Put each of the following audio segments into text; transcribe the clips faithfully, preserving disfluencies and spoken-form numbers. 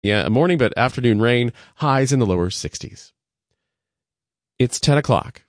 Yeah, morning but afternoon rain, highs in the lower sixties. It's ten o'clock.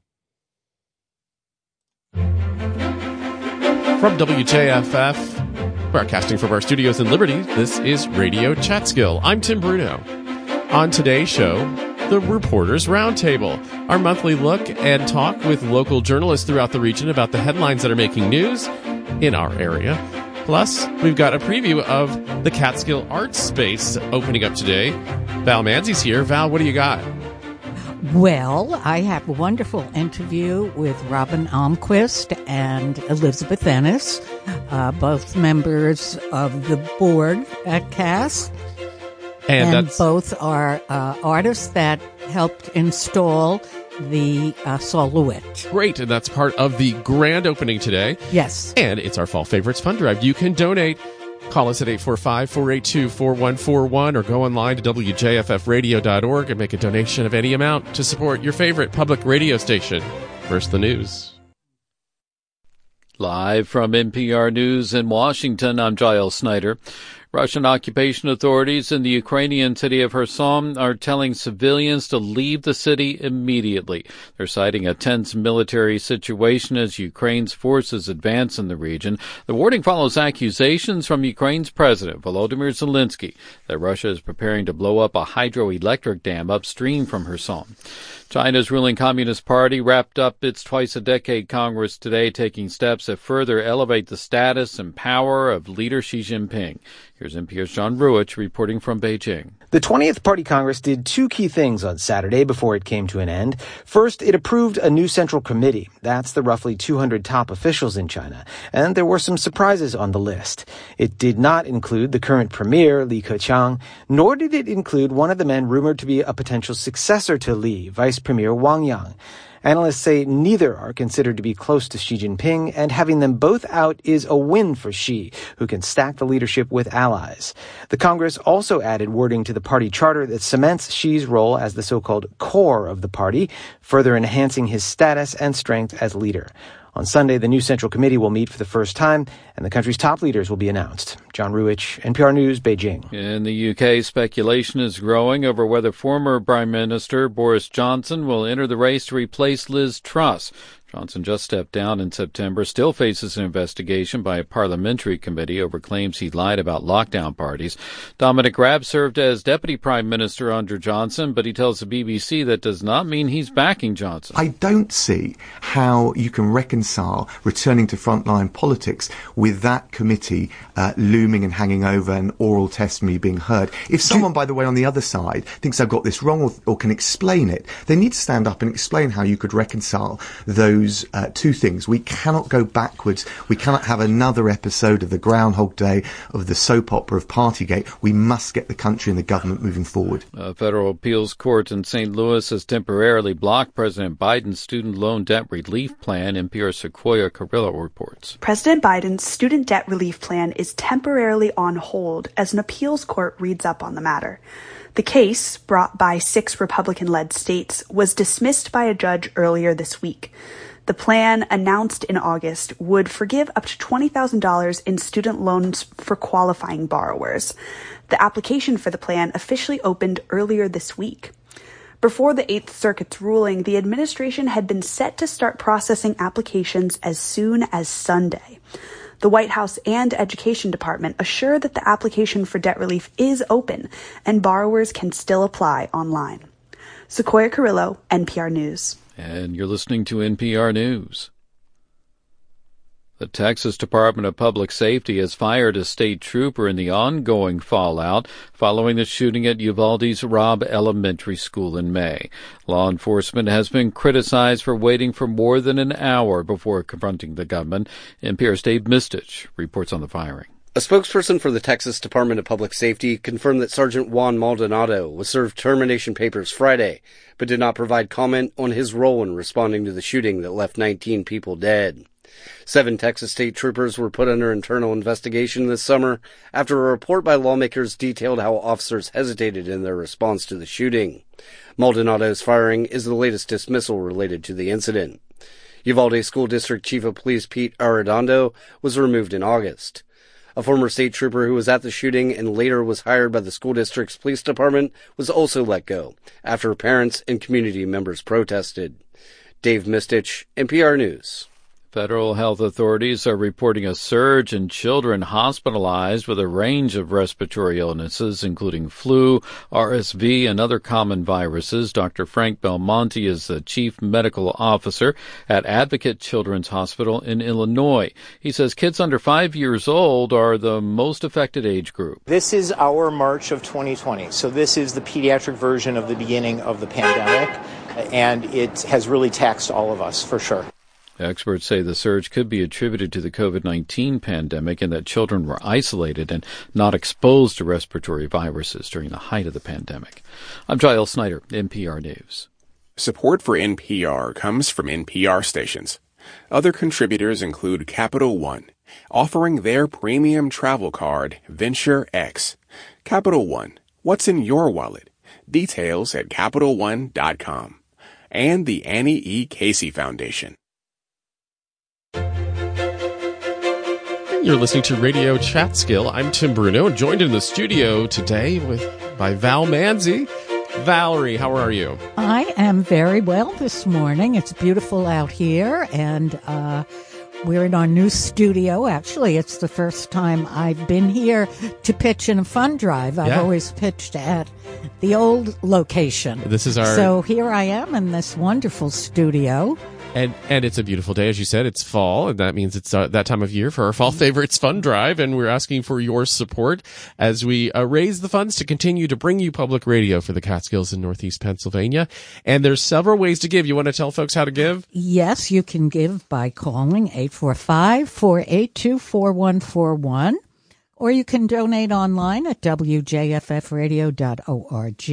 From W J F F, broadcasting from our studios in Liberty, this is Radio Chatskill. I'm Tim Bruno. On today's show, the Reporters Roundtable, our monthly look and talk with local journalists throughout the region about the headlines that are making news in our area. Plus, we've got a preview of the Catskill Arts Space opening up today. Val Manzi's here. Val, what do you got? Well, I have a wonderful interview with Robin Almquist and Elizabeth Ennis, uh, both members of the board at C A S. And, and both are uh, artists that helped install the uh, Soloist. Great, and that's part of the grand opening today. Yes. And it's our Fall Favorites Fund Drive. You can donate. Call us at eight four five, four eight two, four one four one or go online to W J F F radio dot org and make a donation of any amount to support your favorite public radio station. First, the news. Live from N P R News in Washington, I'm Giles Snyder. Russian occupation authorities in the Ukrainian city of Kherson are telling civilians to leave the city immediately. They're citing a tense military situation as Ukraine's forces advance in the region. The warning follows accusations from Ukraine's president, Volodymyr Zelensky, that Russia is preparing to blow up a hydroelectric dam upstream from Kherson. China's ruling Communist Party wrapped up its twice-a-decade Congress today, taking steps that further elevate the status and power of leader Xi Jinping. Here's N P R's John Ruich reporting from Beijing. The twentieth Party Congress did two key things on Saturday before it came to an end. First, it approved a new central committee. That's the roughly two hundred top officials in China. And there were some surprises on the list. It did not include the current premier, Li Keqiang, nor did it include one of the men rumored to be a potential successor to Li, Vice Premier Wang Yang. Analysts say neither are considered to be close to Xi Jinping, and having them both out is a win for Xi, who can stack the leadership with allies. The Congress also added wording to the party charter that cements Xi's role as the so-called core of the party, further enhancing his status and strength as leader. On Sunday, the new Central Committee will meet for the first time, and the country's top leaders will be announced. John Ruich, N P R News, Beijing. In the U K, speculation is growing over whether former Prime Minister Boris Johnson will enter the race to replace Liz Truss. Johnson just stepped down in September, still faces an investigation by a parliamentary committee over claims he lied about lockdown parties. Dominic Raab served as deputy prime minister under Johnson, but he tells the B B C that does not mean he's backing Johnson. I don't see how you can reconcile returning to frontline politics with that committee uh, looming and hanging over and oral testimony being heard. If someone, by the way, on the other side thinks I've got this wrong or, or can explain it, they need to stand up and explain how you could reconcile those Uh, two things. We cannot go backwards. We cannot have another episode of the Groundhog Day, of the soap opera of Partygate. We must get the country and the government moving forward. A federal appeals court in Saint Louis has temporarily blocked President Biden's student loan debt relief plan, N P R's Sequoia Carrillo reports. President Biden's student debt relief plan is temporarily on hold as an appeals court reads up on the matter. The case, brought by six Republican-led states, was dismissed by a judge earlier this week. The plan, announced in August, would forgive up to twenty thousand dollars in student loans for qualifying borrowers. The application for the plan officially opened earlier this week. Before the Eighth Circuit's ruling, the administration had been set to start processing applications as soon as Sunday. The White House and Education Department assure that the application for debt relief is open and borrowers can still apply online. Sequoia Carrillo, N P R News. And you're listening to N P R News. The Texas Department of Public Safety has fired a state trooper in the ongoing fallout following the shooting at Uvalde's Robb Elementary School in May. Law enforcement has been criticized for waiting for more than an hour before confronting the gunman. N P R's Dave Mistich reports on the firing. A spokesperson for the Texas Department of Public Safety confirmed that Sergeant Juan Maldonado was served termination papers Friday, but did not provide comment on his role in responding to the shooting that left nineteen people dead. Seven Texas state troopers were put under internal investigation this summer after a report by lawmakers detailed how officers hesitated in their response to the shooting. Maldonado's firing is the latest dismissal related to the incident. Uvalde School District Chief of Police Pete Arredondo was removed in August. A former state trooper who was at the shooting and later was hired by the school district's police department was also let go after parents and community members protested. Dave Mistich, N P R News. Federal health authorities are reporting a surge in children hospitalized with a range of respiratory illnesses, including flu, R S V, and other common viruses. Doctor Frank Belmonte is the chief medical officer at Advocate Children's Hospital in Illinois. He says kids under five years old are the most affected age group. This is our March of twenty twenty. So this is the pediatric version of the beginning of the pandemic, and it has really taxed all of us, for sure. Experts say the surge could be attributed to the COVID nineteen pandemic and that children were isolated and not exposed to respiratory viruses during the height of the pandemic. I'm Giles Snyder, N P R News. Support for N P R comes from N P R stations. Other contributors include Capital One, offering their premium travel card, Venture X. Capital One, what's in your wallet? Details at Capital One dot com. And the Annie E. Casey Foundation. You're listening to Radio Chatskill. I'm Tim Bruno, joined in the studio today with by Val Manzi. Valerie, how are you? I am very well this morning. It's beautiful out here, and uh, we're in our new studio. Actually, it's the first time I've been here to pitch in a fund drive. I've Yeah. always pitched at the old location. This is our... So here I am in this wonderful studio. And and it's a beautiful day, as you said. It's fall, and that means it's uh, that time of year for our Fall Favorites Fund Drive, and we're asking for your support as we uh, raise the funds to continue to bring you public radio for the Catskills in Northeast Pennsylvania. And there's several ways to give. You want to tell folks how to give? Yes, you can give by calling eight four five, four eight two, four one four one, or you can donate online at w j f f radio dot org.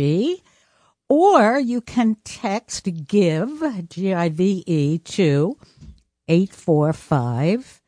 Or you can text GIVE, G I V E, to eight four five,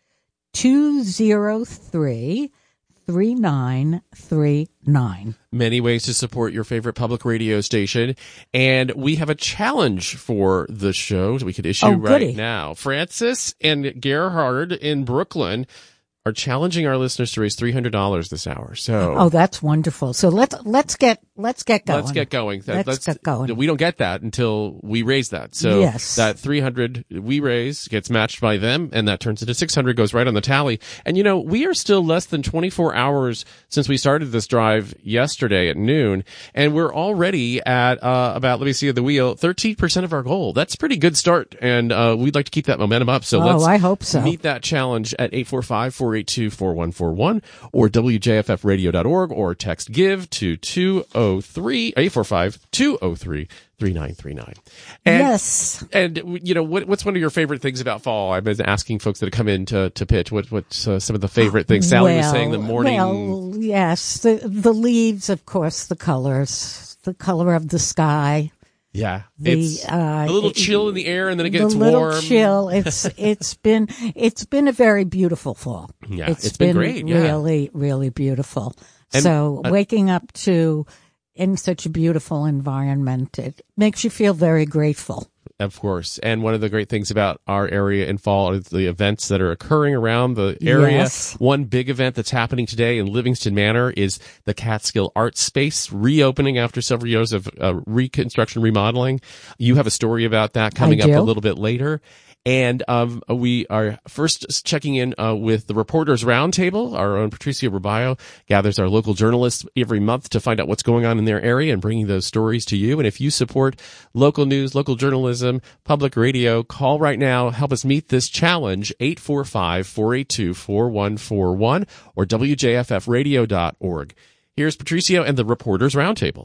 two zero three, three nine three nine. Many ways to support your favorite public radio station. And we have a challenge for the show that we could issue Oh, right goody. now. Francis and Gerhard in Brooklyn are challenging our listeners to raise three hundred dollars this hour. So Oh, that's wonderful. So let's let's get let's get going. Let's get going. That- Let's get going. We don't get that until we raise that. So Yes. that three hundred we raise gets matched by them, and that turns into six hundred, goes right on the tally. And you know, we are still less than twenty-four hours since we started this drive yesterday at noon, and we're already at uh, about, let me see at the wheel, thirteen percent of our goal. That's a pretty good start, and uh, we'd like to keep that momentum up. So Oh, let's I hope so. meet that challenge at eight four five, four eight two, four one four one or w j f f radio dot org, or text GIVE to two oh three, eight four five, two oh three, three nine three nine. And, Yes. And, you know, what, what's one of your favorite things about fall? I've been asking folks that come in to, to pitch. What, what's uh, some of the favorite things? Sally was saying the morning. Well, yes, the the leaves, of course, the colors, the color of the sky. Yeah. The, it's uh, a little it- chill in the air, and then it gets the little warm. chill. It's it's been it's been a very beautiful fall. Yeah, it's been great, yeah. Really, really beautiful. And, so uh, waking up to in such a beautiful environment, it makes you feel very grateful. Of course. And one of the great things about our area in fall is the events that are occurring around the area. Yes. One big event that's happening today in Livingston Manor is the Catskill Art Space reopening after several years of uh, reconstruction, remodeling. You have a story about that coming I up do. a little bit later. And um, we are first checking in uh, with the Reporters Roundtable. Our own Patricia Rubio gathers our local journalists every month to find out what's going on in their area and bringing those stories to you. And if you support local news, local journalism, public radio, call right now. Help us meet this challenge, eight four five, four eight two, four one four one or w j f f radio dot org. Here's Patricio and the Reporters Roundtable.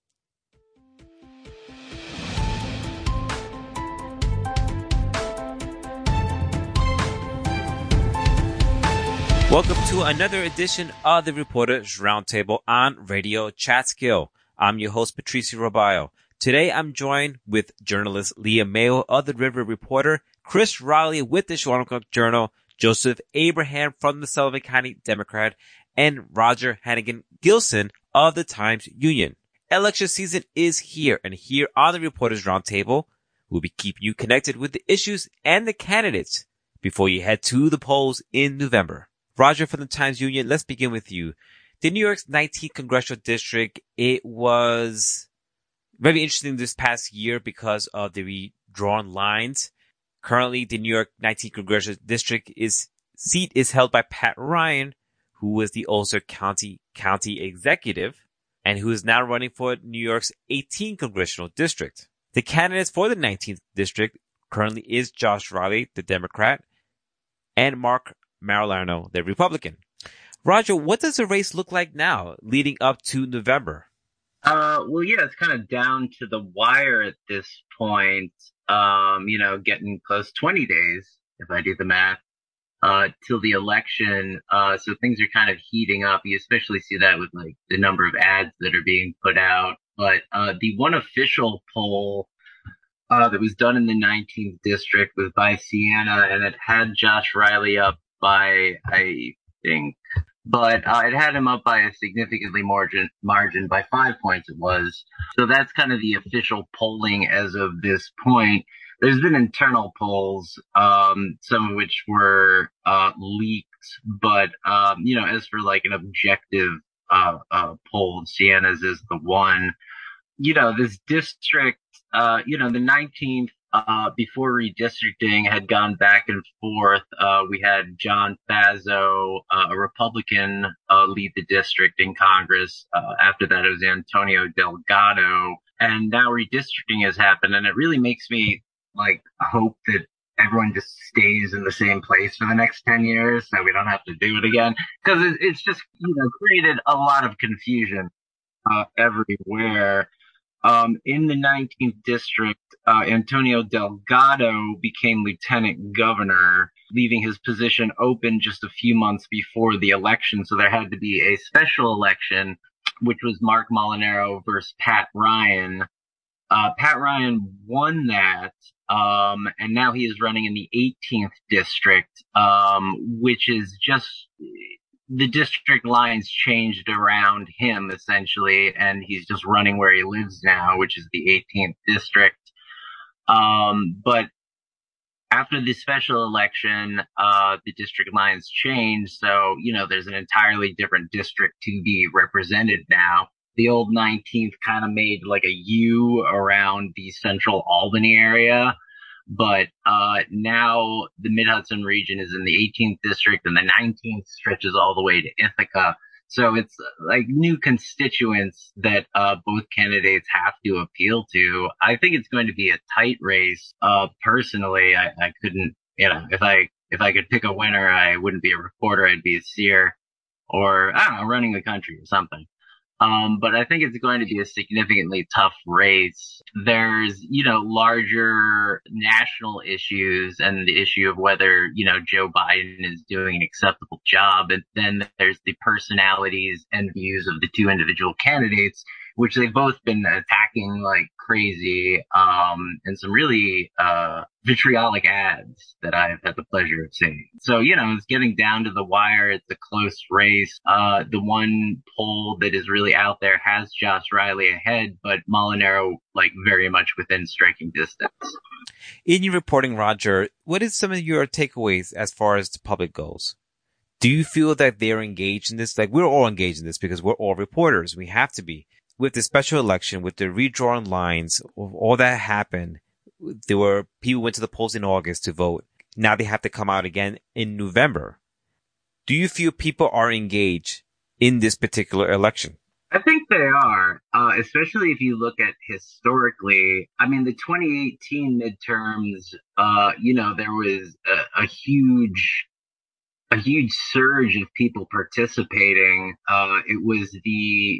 Welcome to another edition of the Reporters Roundtable on Radio Chatskill. I'm your host, Patricio Rubio. Today, I'm joined with journalist Leah Mayo of the River Reporter, Chris Riley with the Shawanogan Journal, Joseph Abraham from the Sullivan County Democrat, and Roger Hannigan Gilson of the Times Union. Election season is here, and here on the Reporters Roundtable, we'll be keeping you connected with the issues and the candidates before you head to the polls in November. Roger from the Times Union, let's begin with you. The New York's nineteenth Congressional District, it was very interesting this past year because of the redrawn lines. Currently, the New York nineteenth Congressional District is seat is held by Pat Ryan, who was the Ulster County County Executive, and who is now running for New York's eighteenth Congressional District. The candidates for the nineteenth District currently is Josh Riley, the Democrat, and Mark Marilano, the Republican. Roger, what does the race look like now, leading up to November? Uh, well, yeah, it's kind of down to the wire at this point. Um, you know, getting close twenty days, if I do the math, uh, till the election. Uh, so things are kind of heating up. You especially see that with like the number of ads that are being put out. But, uh, the one official poll, uh, that was done in the nineteenth district was by Siena, and it had Josh Riley up by, I think, but uh, it had him up by a significantly margin, margin by five points it was. So that's kind of the official polling as of this point. There's been internal polls, um, some of which were uh, leaked, but, um, you know, as for like an objective uh, uh, poll, Siena's is the one. You know, this district, uh, you know, the nineteenth, uh, before redistricting had gone back and forth. Uh, we had John Faso, uh, a Republican, uh, lead the district in Congress. Uh, after that, it was Antonio Delgado. And now redistricting has happened. And it really makes me like hope that everyone just stays in the same place for the next ten years so we don't have to do it again. Cause it, it's just, you know, created a lot of confusion, uh, everywhere. Um, in the nineteenth district, uh, Antonio Delgado became lieutenant governor, leaving his position open just a few months before the election. So there had to be a special election, which was Mark Molinaro versus Pat Ryan. Uh, Pat Ryan won that, um, and now he is running in the eighteenth district, um, which is just, the district lines changed around him essentially, and he's just running where he lives now, which is the eighteenth district. Um, but after the special election, uh, the district lines changed. So, you know, there's an entirely different district to be represented now. The old nineteenth kind of made like a U around the central Albany area. But, uh, now the Mid-Hudson region is in the eighteenth district and the nineteenth stretches all the way to Ithaca. So it's like new constituents that, uh, both candidates have to appeal to. I think it's going to be a tight race. Uh, personally, I, I couldn't, you know, if I, if I could pick a winner, I wouldn't be a reporter. I'd be a seer or, I don't know, running the country or something. Um, but I think it's going to be a significantly tough race. There's, you know, larger national issues and the issue of whether, you know, Joe Biden is doing an acceptable job. And then there's the personalities and views of the two individual candidates, which they've both been attacking like crazy, um, and some really, uh, vitriolic ads that I've had the pleasure of seeing. So, you know, it's getting down to the wire. It's a close race. Uh, the one poll that is really out there has Josh Riley ahead, but Molinaro, like, very much within striking distance. In your reporting, Roger, what is some of your takeaways as far as the public goes? Do you feel that they're engaged in this? Like, we're all engaged in this because we're all reporters. We have to be. With the special election, with the redrawn lines, all that happened, there were people went to the polls in August to vote. Now they have to come out again in November. Do you feel people are engaged in this particular election? I think they are, uh, especially if you look at historically. I mean, the twenty eighteen midterms, uh, you know, there was a, a huge, a huge surge of people participating. Uh, it was the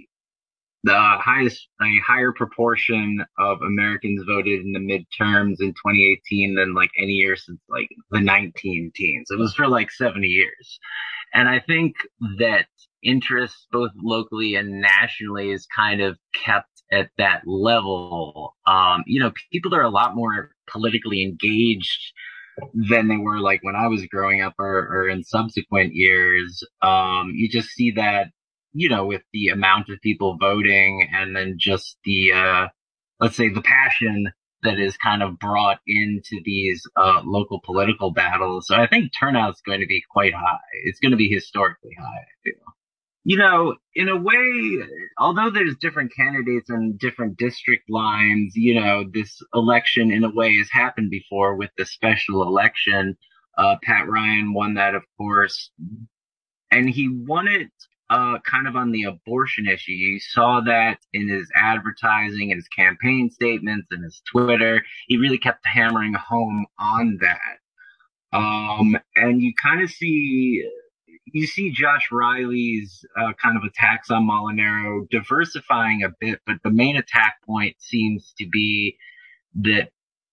The highest, a higher proportion of Americans voted in the midterms in twenty eighteen than like any year since like the nineteen teens. It was for like seventy years. And I think that interest both locally and nationally is kind of kept at that level. Um, you know, people are a lot more politically engaged than they were like when I was growing up or, or in subsequent years. Um, you just see that, you know, with the amount of people voting and then just the, uh, let's say the passion that is kind of brought into these uh, local political battles. So I think turnout's going to be quite high. It's going to be historically high, I feel. You know, in a way, although there's different candidates and different district lines, you know, this election in a way has happened before with the special election. Uh, Pat Ryan won that, of course, and he won it uh, kind of on the abortion issue. You saw that in his advertising and his campaign statements and his Twitter. He really kept hammering home on that. Um, and you kind of see... You see Josh Riley's uh, kind of attacks on Molinaro diversifying a bit, but the main attack point seems to be that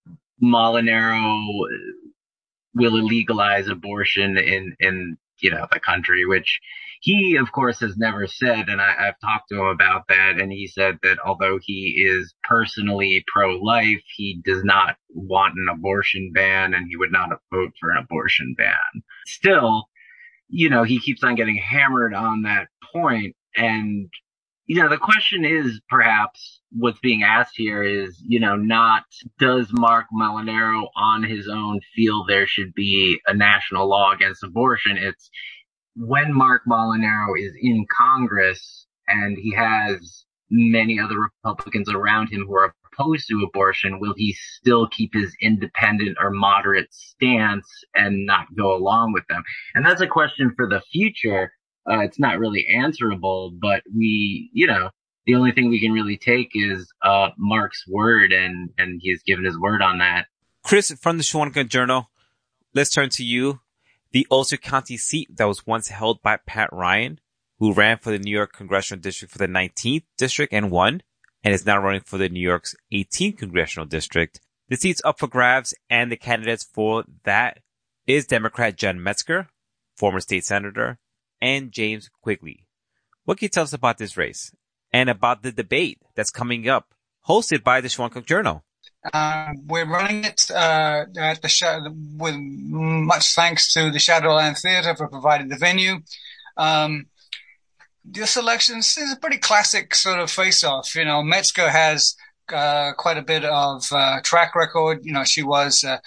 Molinaro will illegalize abortion in, in, you know, the country, which he, of course, has never said. And I, I've talked to him about that. And he said that although he is personally pro-life, he does not want an abortion ban and he would not vote for an abortion ban. Still, you know, he keeps on getting hammered on that point. And, you know, the question is perhaps what's being asked here is, you know, not does Marc Molinaro on his own feel there should be a national law against abortion? It's when Marc Molinaro is in Congress and he has many other Republicans around him who are opposed to abortion, will he still keep his independent or moderate stance and not go along with them? And that's a question for the future. Uh, it's not really answerable, but we, you know, the only thing we can really take is uh, Mark's word, and, and he's given his word on that. Chris, from the Shawinigan Journal, let's turn to you. The Ulster County seat that was once held by Pat Ryan, who ran for the New York Congressional District for the nineteenth District and won, and is now running for the New York's eighteenth Congressional District. The seat's up for grabs, and the candidates for that is Democrat Jen Metzger, former state senator, and James Quigley. What can you tell us about this race and about the debate that's coming up, hosted by the Shawinigan Journal? Uh, we're running it uh, at the sh- with much thanks to the Shadowland Theatre for providing the venue. Um, this election is a pretty classic sort of face-off. You know, Metzger has uh, quite a bit of uh, track record. You know, she was uh,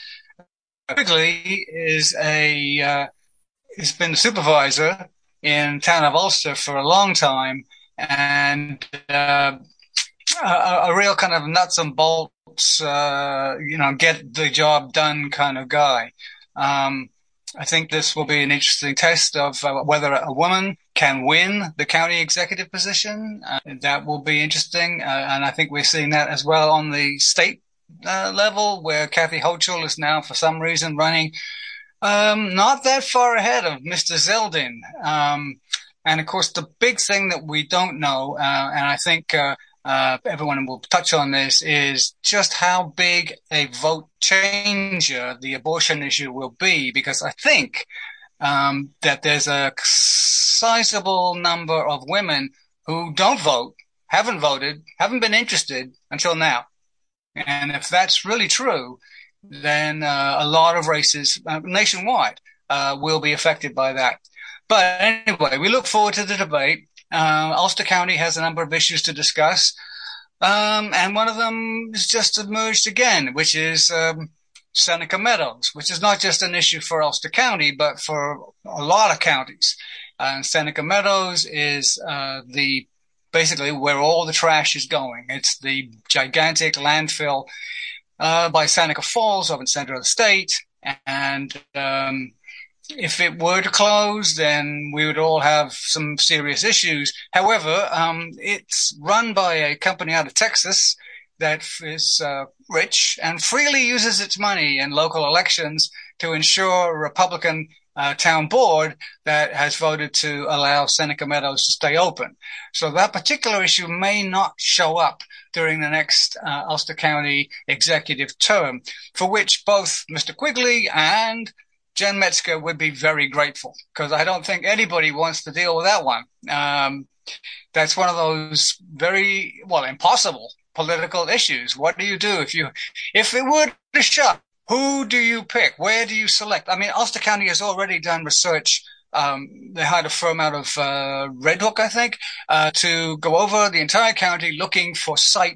Quigley is a uh, has been the supervisor in town of Ulster for a long time, and uh, a, a real kind of nuts and bolts. Uh, you know, get the job done kind of guy. Um, I think this will be an interesting test of uh, whether a woman can win the county executive position. Uh, that will be interesting. Uh, and I think we're seeing that as well on the state uh, level, where Kathy Hochul is now, for some reason, running um, not that far ahead of Mister Zeldin. Um, and, of course, the big thing that we don't know, uh, and I think uh, Uh, everyone will touch on this, is just how big a vote changer the abortion issue will be, because I think um, that there's a sizable number of women who don't vote, haven't voted, haven't been interested until now. And if that's really true, then uh, a lot of races uh, nationwide uh, will be affected by that. But anyway, we look forward to the debate. Uh, Ulster County has a number of issues to discuss. Um, and one of them has just emerged again, which is, um, Seneca Meadows, which is not just an issue for Ulster County, but for a lot of counties. And uh, Seneca Meadows is, uh, the, basically where all the trash is going. It's the gigantic landfill, uh, by Seneca Falls up in the center of the state. And, um, if it were to close, then we would all have some serious issues. However, um, it's run by a company out of Texas that is uh, rich and freely uses its money in local elections to ensure a Republican uh, town board that has voted to allow Seneca Meadows to stay open. So that particular issue may not show up during the next uh, Ulster County executive term, for which both Mister Quigley and Jen Metzger would be very grateful, because I don't think anybody wants to deal with that one. Um, that's one of those very, well, impossible political issues. What do you do if you, if it were to shut? Who do you pick? Where do you select? I mean, Ulster County has already done research. Um, they hired a firm out of uh, Red Hook, I think, uh, to go over the entire county looking for sites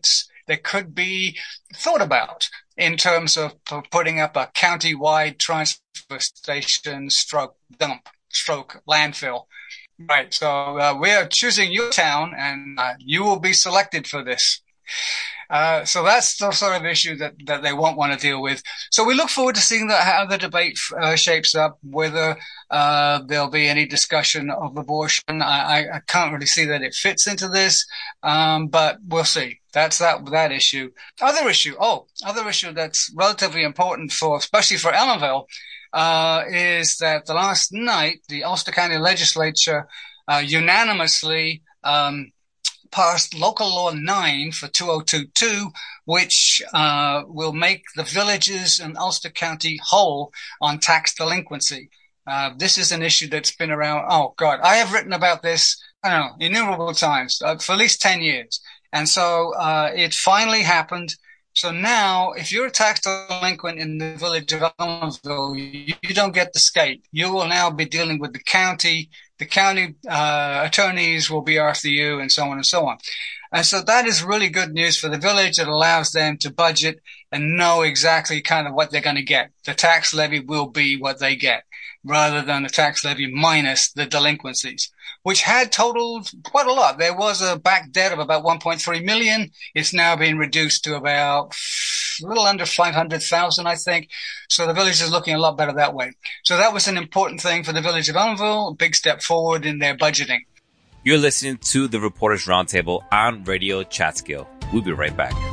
that could be thought about in terms of p- putting up a county-wide transfer station stroke dump stroke landfill. Right. So uh, we are choosing your town, and uh, you will be selected for this. Uh, so that's the sort of issue that, that they won't want to deal with. So we look forward to seeing that, how the debate uh, shapes up, whether uh, there'll be any discussion of abortion. I, I can't really see that it fits into this, um, but we'll see. That's that that issue. Other issue, oh, other issue that's relatively important for, especially for Ellenville, uh, is that the last night the Ulster County Legislature uh, unanimously um, passed Local Law nine for two thousand twenty-two, which uh, will make the villages in Ulster County whole on tax delinquency. Uh, this is an issue that's been around, oh God, I have written about this, I don't know, innumerable times, uh, for at least ten years. And so uh, it finally happened. So now, if you're a tax delinquent in the village of Ellenville, you, you don't get the skate. You will now be dealing with the county. The county uh, attorneys will be after you, and so on and so on. And so that is really good news for the village. It allows them to budget and know exactly kind of what they're going to get. The tax levy will be what they get, rather than the tax levy minus the delinquencies, which had totaled quite a lot. There was a back debt of about one point three million. It's now been reduced to about a little under five hundred thousand, I think. So the village is looking a lot better that way. So that was an important thing for the village of Ellenville, a big step forward in their budgeting. You're listening to the Reporters Roundtable on Radio Chatskill. We'll be right back.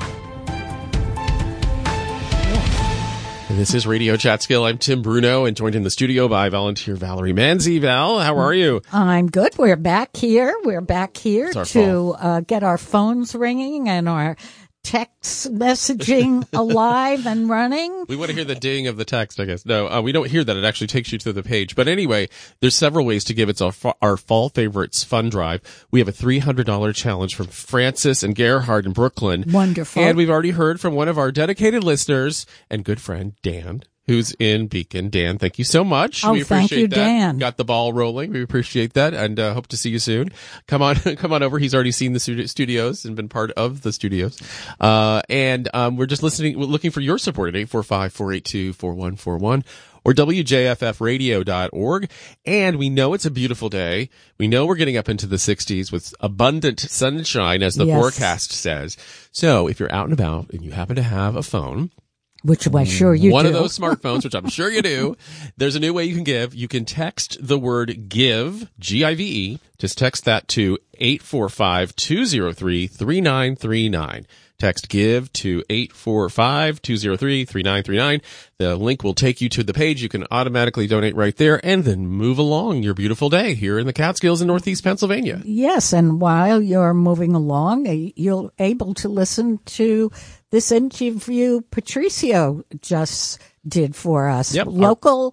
This is Radio Chatskill. I'm Tim Bruno, and joined in the studio by volunteer Valerie Manzi. Val, how are you? I'm good. We're back here. We're back here to uh, get our phones ringing and our text messaging alive and running. We want to hear the ding of the text, I guess. No, uh, we don't hear that. It actually takes you to the page. But anyway, there's several ways to give. It's our, our Fall Favorites Fund Drive. We have a three hundred dollars challenge from Francis and Gerhard in Brooklyn. Wonderful. And we've already heard from one of our dedicated listeners and good friend, Dan, who's in Beacon. Dan, thank you so much. Oh, we appreciate thank you, that. Dan. Got the ball rolling. We appreciate that, and uh, hope to see you soon. Come on, come on over. He's already seen the studios and been part of the studios. Uh, and um, we're just listening, we're looking for your support at eight four five, four eight two, four one four one or W J F F radio dot org. And we know it's a beautiful day. We know we're getting up into the sixties with abundant sunshine, as the Yes. forecast says. So if you're out and about and you happen to have a phone, which I'm sure you One do. of those smartphones, which I'm sure you do. There's a new way you can give. You can text the word GIVE, G I V E. Just text that to eight four five, two zero three, three nine three nine. Text GIVE to eight four five, two zero three, three nine three nine. The link will take you to the page. You can automatically donate right there and then move along your beautiful day here in the Catskills in Northeast Pennsylvania. Yes, and while you're moving along, you're able to listen to this interview Patricio just did for us. Yep. Local,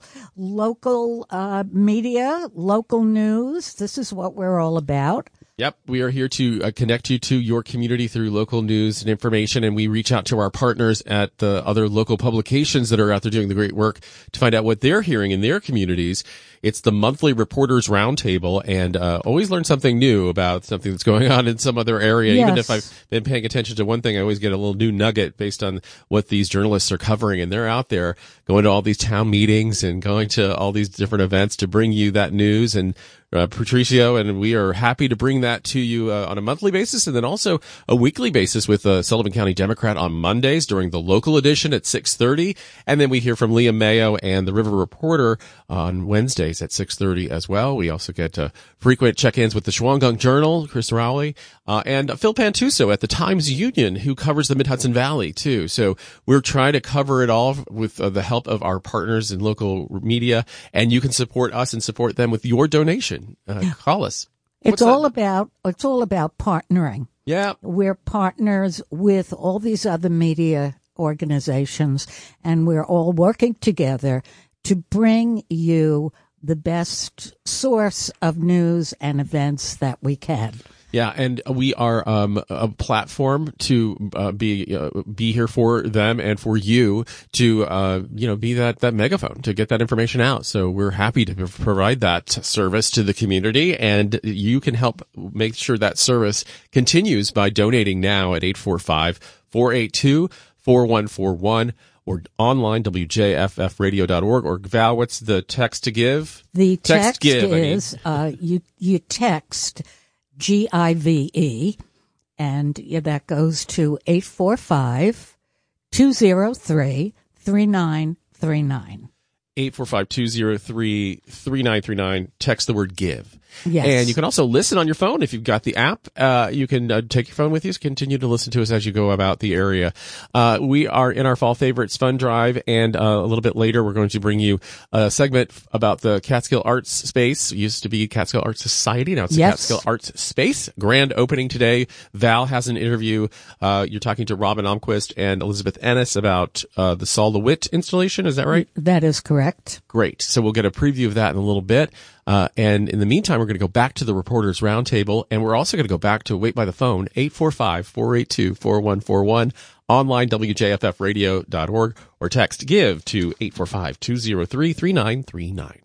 local uh, media, local news. This is what we're all about. Yep, we are here to uh, connect you to your community through local news and information, and we reach out to our partners at the other local publications that are out there doing the great work to find out what they're hearing in their communities. It's the monthly Reporters Roundtable, and uh, always learn something new about something that's going on in some other area. Yes. Even if I've been paying attention to one thing, I always get a little new nugget based on what these journalists are covering, and they're out there going to all these town meetings and going to all these different events to bring you that news. And Uh, Patricio, and we are happy to bring that to you uh, on a monthly basis, and then also a weekly basis with uh, Sullivan County Democrat on Mondays during the local edition at six thirty, and then we hear from Liam Mayo and the River Reporter on Wednesdays at six thirty as well. We also get uh, frequent check-ins with the Shawangunk Journal, Chris Rowley, uh, and Phil Pantuso at the Times Union, who covers the Mid-Hudson Valley too. So we're trying to cover it all with uh, the help of our partners in local media, and you can support us and support them with your donation. Uh, call us. It's What's all that? about, it's all about partnering. Yeah. We're partners with all these other media organizations, and we're all working together to bring you the best source of news and events that we can. Yeah, and we are um, a platform to uh, be uh, be here for them and for you to uh, you know be that that megaphone to get that information out. So we're happy to provide that service to the community, and you can help make sure that service continues by donating now at eight four five, four eight two, four one four one or online W J F F radio dot org. Or Val, what's the text to give? The text, text give, is uh, you you text G I V E, and that goes to eight four five, two zero three, three nine three nine. eight four five, two zero three, three nine three nine. Text the word give. Yes. And you can also listen on your phone if you've got the app. Uh, you can uh, take your phone with you. Continue to listen to us as you go about the area. Uh, we are in our Fall Favorites Fund Drive, and uh, a little bit later we're going to bring you a segment about the Catskill Arts Space. It used to be Catskill Arts Society. Now it's yes. the Catskill Arts Space. Grand opening today. Val has an interview. Uh, you're talking to Robin Almquist and Elizabeth Ennis about uh, the Saul LeWitt installation. Is that right? That is correct. Great. So we'll get a preview of that in a little bit. Uh, and in the meantime, we're going to go back to the Reporters Roundtable, and we're also going to go back to Wait by the Phone, eight four five, four eight two, four one four one, online W J F F radio dot org, or text GIVE to eight four five, two zero three, three nine three nine.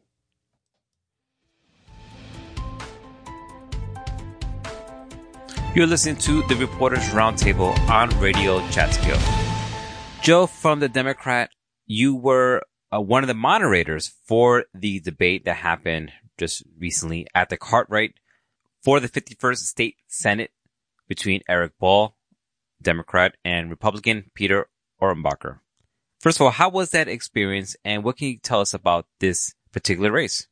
You're listening to the Reporters Roundtable on Radio Chatskill. Joe, from the Democrat, you were uh, one of the moderators for the debate that happened just recently at the Cartwright for the fifty-first State Senate between Eric Ball, Democrat, and Republican Peter Ortenbacher. First of all, how was that experience, and what can you tell us about this particular race?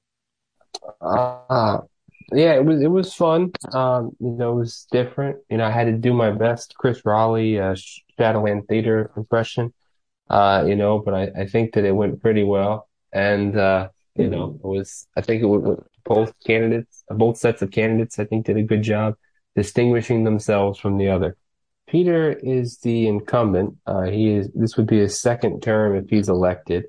Uh, yeah, it was it was fun. Um, you know, it was different. You know, I had to do my best Chris Raleigh, uh, Shadowland Theater impression. Uh, you know, but I, I think that it went pretty well, and uh. You know, it was, I think it was both candidates, both sets of candidates, I think did a good job distinguishing themselves from the other. Peter is the incumbent. Uh, he is, this would be his second term if he's elected.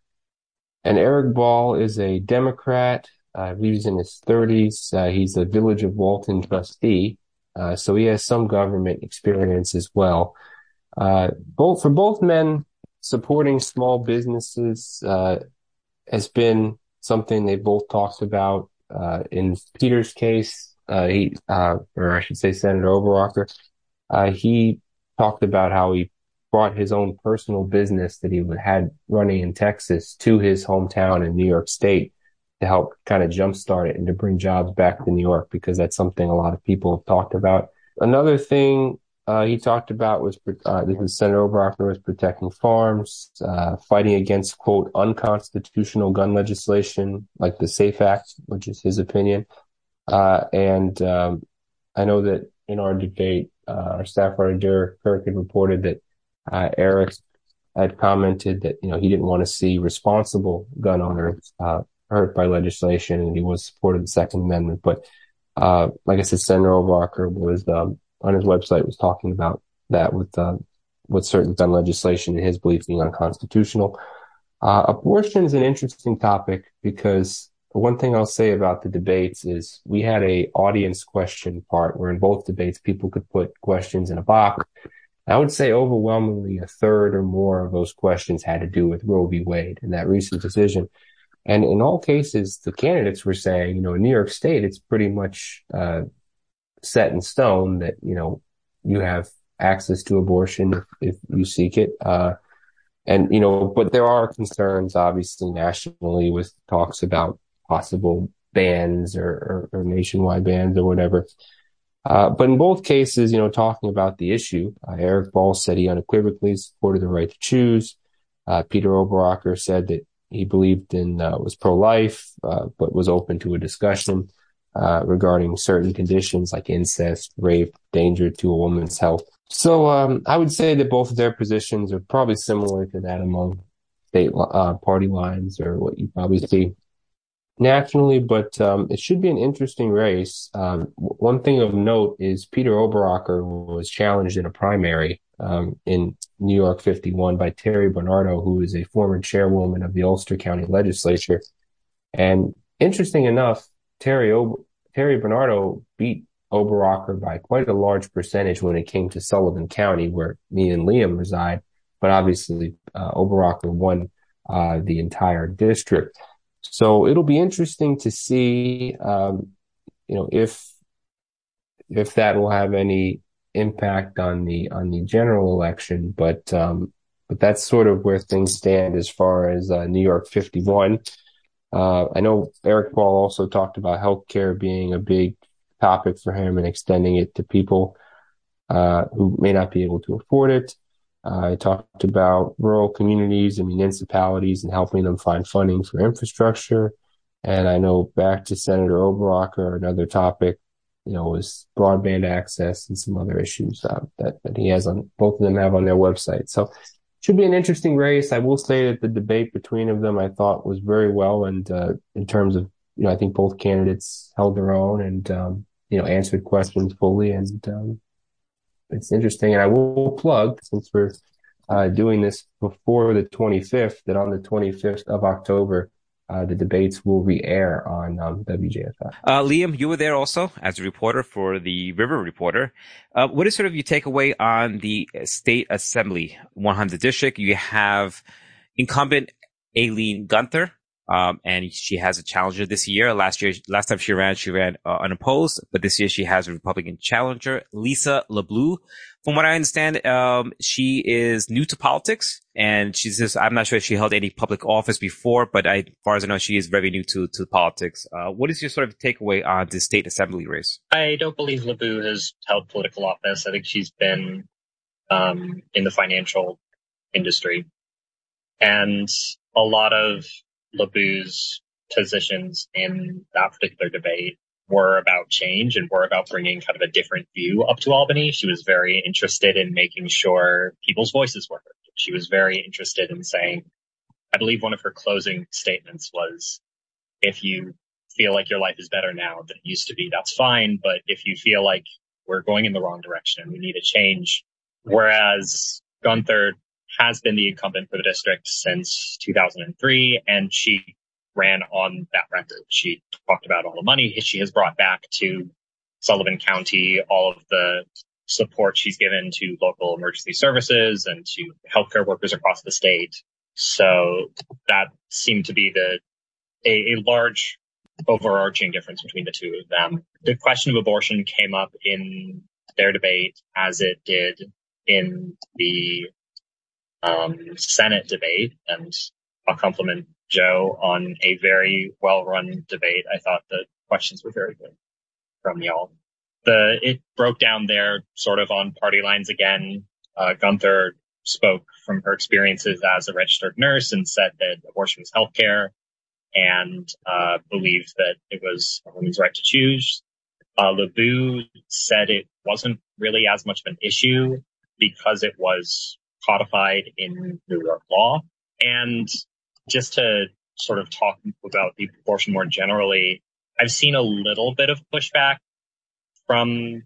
And Eric Ball is a Democrat. Uh, I believe he's in his thirties. Uh, he's a Village of Walton trustee. Uh, so he has some government experience as well. Uh, both, for both men, supporting small businesses, uh, has been something they both talked about. Uh, in Peter's case, uh, he, uh, or I should say Senator Oberacker, uh, he talked about how he brought his own personal business that he had running in Texas to his hometown in New York State to help kind of jumpstart it and to bring jobs back to New York, because that's something a lot of people have talked about. Another thing Uh, he talked about was, uh, this is Senator Oberacker, was protecting farms, uh, fighting against, quote, unconstitutional gun legislation like the SAFE Act, which is his opinion. Uh, and, um, I know that in our debate, uh, our staff writer, Derek Kirk, had reported that, uh, Eric had commented that, you know, he didn't want to see responsible gun owners, uh, hurt by legislation, and he was supported the Second Amendment. But, uh, like I said, Senator Oberacker was, um, on his website was talking about that with, uh, with certain gun legislation in his belief being unconstitutional. Uh, abortion is an interesting topic because one thing I'll say about the debates is we had a audience question part where in both debates people could put questions in a box. I would say overwhelmingly a third or more of those questions had to do with Roe v. Wade and that recent decision. And in all cases, the candidates were saying, you know, in New York State, it's pretty much, uh, set in stone that, you know, you have access to abortion if, if you seek it. Uh, and, you know, but there are concerns, obviously, nationally with talks about possible bans or, or, or nationwide bans or whatever. Uh, but in both cases, you know, talking about the issue, uh, Eric Ball said he unequivocally supported the right to choose. Uh, Peter Oberacker said that he believed in, uh, was pro-life, uh, but was open to a discussion Uh, regarding certain conditions like incest, rape, danger to a woman's health. So um, I would say that both of their positions are probably similar to that among state uh, party lines, or what you probably see nationally, but um, it should be an interesting race. Um, one thing of note is Peter Oberacker was challenged in a primary um, in New York fifty-one by Terry Bernardo, who is a former chairwoman of the Ulster County Legislature. And interesting enough, Terry o- Terry Bernardo beat Oberrocker by quite a large percentage when it came to Sullivan County, where me and Liam reside. But obviously, uh, Oberrocker won uh, the entire district. So it'll be interesting to see, um, you know, if if that will have any impact on the on the general election. But um, but that's sort of where things stand as far as uh, New York fifty-one. Uh, I know Eric Paul also talked about healthcare being a big topic for him and extending it to people uh, who may not be able to afford it. Uh, I talked about rural communities and municipalities and helping them find funding for infrastructure. And I know back to Senator Oberrocker, another topic, you know, was broadband access and some other issues uh, that, that he has on, both of them have on their website. So should be an interesting race. I will say that the debate between of them I thought was very well. And uh, in terms of, you know, I think both candidates held their own and, um, you know, answered questions fully. And um, it's interesting. And I will plug, since we're uh, doing this before the twenty-fifth, that on the twenty-fifth of October, Uh, the debates will re-air on um, W J F F. Uh, Liam, you were there also as a reporter for the River Reporter. Uh, what is sort of your takeaway on the State Assembly one hundred district? You have incumbent Aileen Gunther, um, and she has a challenger this year. Last year, last time she ran, she ran uh, unopposed, but this year she has a Republican challenger, Lisa LeBlue. From what I understand, um, she is new to politics, and she's just, I'm not sure if she held any public office before, but I, as far as I know, she is very new to, to politics. Uh, what is your sort of takeaway on the state assembly race? I don't believe LeBlue has held political office. I think she's been, um, in the financial industry, and a lot of LeBlue's positions in that particular debate were about change and were about bringing kind of a different view up to Albany. She was very interested in making sure people's voices were heard. She was very interested in saying, I believe one of her closing statements was, if you feel like your life is better now than it used to be, that's fine. But if you feel like we're going in the wrong direction and we need a change, whereas Gunther has been the incumbent for the district since two thousand three, and she ran on that record. She talked about all the money she has brought back to Sullivan County, all of the support she's given to local emergency services and to healthcare workers across the state. So that seemed to be the a, a large overarching difference between the two of them. The question of abortion came up in their debate as it did in the um, Senate debate, and I'll compliment Joe on a very well-run debate. I thought the questions were very good from y'all. The it broke down there sort of on party lines again. Uh, Gunther spoke from her experiences as a registered nurse and said that abortion was healthcare, and uh, believed that it was a woman's right to choose. Uh, LeBlue said it wasn't really as much of an issue because it was codified in New York law. And just to sort of talk about the abortion more generally, I've seen a little bit of pushback from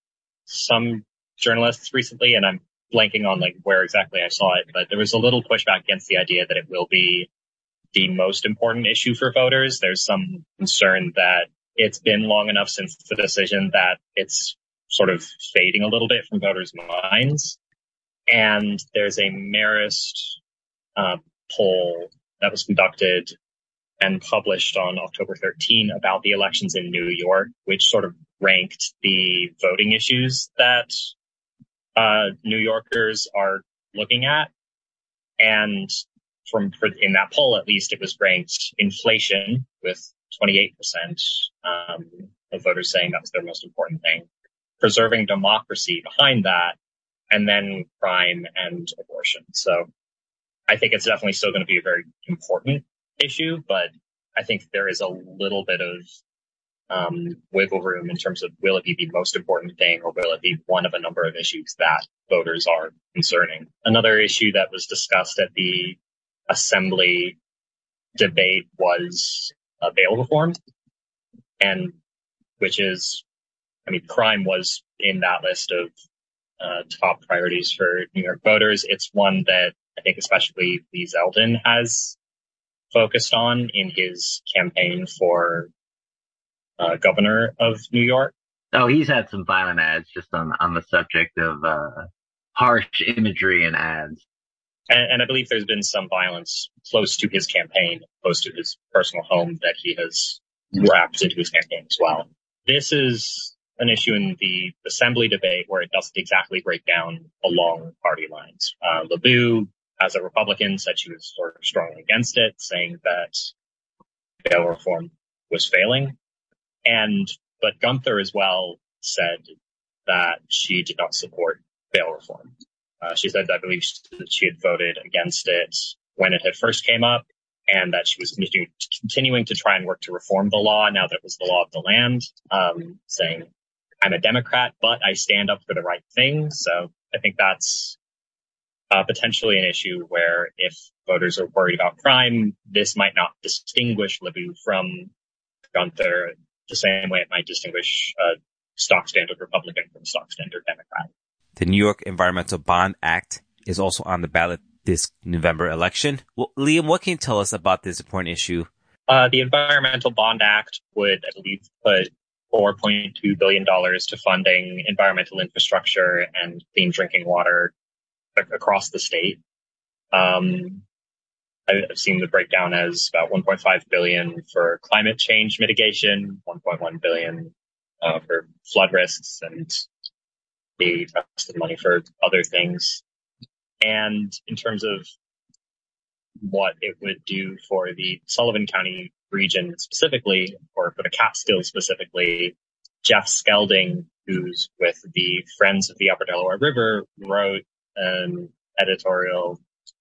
some journalists recently, and I'm blanking on like where exactly I saw it, but there was a little pushback against the idea that it will be the most important issue for voters. There's some concern that it's been long enough since the decision that it's sort of fading a little bit from voters' minds. And there's a Marist uh, poll that was conducted and published on October thirteenth about the elections in New York, which sort of ranked the voting issues that uh, New Yorkers are looking at. And from for, in that poll, at least, it was ranked inflation with twenty-eight percent um, of voters saying that was their most important thing, preserving democracy behind that, and then crime and abortion. So I think it's definitely still going to be a very important issue, but I think there is a little bit of um, wiggle room in terms of will it be the most important thing, or will it be one of a number of issues that voters are concerning. Another issue that was discussed at the Assembly debate was uh, bail reform, and which is, I mean, crime was in that list of uh, top priorities for New York voters. It's one that I think especially Lee Zeldin has focused on in his campaign for uh, governor of New York. Oh, he's had some violent ads just on on the subject of uh, harsh imagery and ads. And, and I believe there's been some violence close to his campaign, close to his personal home that he has wrapped into his campaign as well. This is an issue in the assembly debate where it doesn't exactly break down along party lines. Uh, LeBeau, as a Republican, said she was sort of strongly against it, saying that bail reform was failing. And, but Gunther as well said that she did not support bail reform. Uh, she said, I believe, that she had voted against it when it had first came up, and that she was continu- continuing to try and work to reform the law now that it was the law of the land, um, saying, I'm a Democrat, but I stand up for the right thing. So I think that's uh, potentially an issue where if voters are worried about crime, this might not distinguish LeBeau from Gunther the same way it might distinguish a stock standard Republican from a stock standard Democrat. The New York Environmental Bond Act is also on the ballot this November election. Well, Liam, what can you tell us about this important issue? Uh, the Environmental Bond Act would, I believe, put four point two billion dollars to funding environmental infrastructure and clean drinking water across the state. Um, I've seen the breakdown as about one point five billion dollars for climate change mitigation, one point one billion dollars uh, for flood risks, and the rest of the money for other things. And in terms of what it would do for the Sullivan County region specifically, or for the Catskills specifically, Jeff Skelding, who's with the Friends of the Upper Delaware River, wrote an editorial